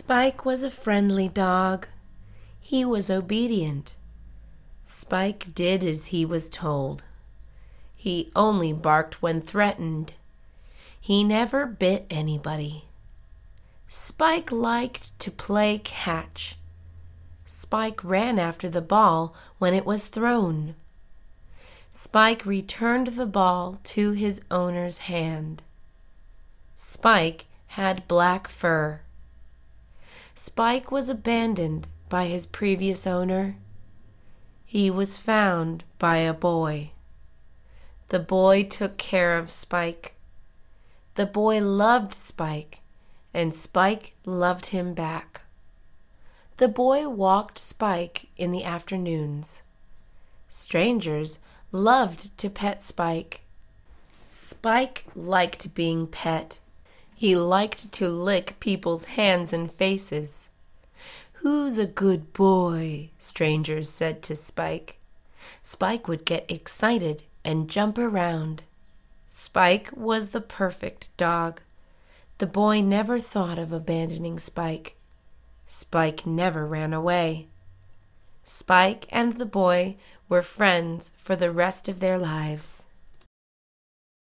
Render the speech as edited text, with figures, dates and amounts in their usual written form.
Spike was a friendly dog. He was obedient. Spike did as he was told. He only barked when threatened. He never bit anybody. Spike liked to play catch. Spike ran after the ball when it was thrown. Spike returned the ball to his owner's hand. Spike had black fur. Spike was abandoned by his previous owner. He was found by a boy. The boy took care of Spike. The boy loved Spike, and Spike loved him back. The boy walked Spike in the afternoons. Strangers loved to pet Spike. Spike liked being pet. He liked to lick people's hands and faces. "Who's a good boy?" strangers said to Spike. Spike would get excited and jump around. Spike was the perfect dog. The boy never thought of abandoning Spike. Spike never ran away. Spike and the boy were friends for the rest of their lives.